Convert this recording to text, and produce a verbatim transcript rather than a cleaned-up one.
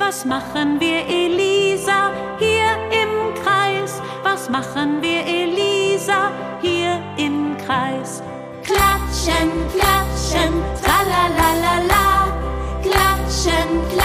Was machen wir, Elisa, hier im Kreis? Was machen wir, Elisa, hier im Kreis? Klatschen, klatschen, tralalala, klatschen, klatschen.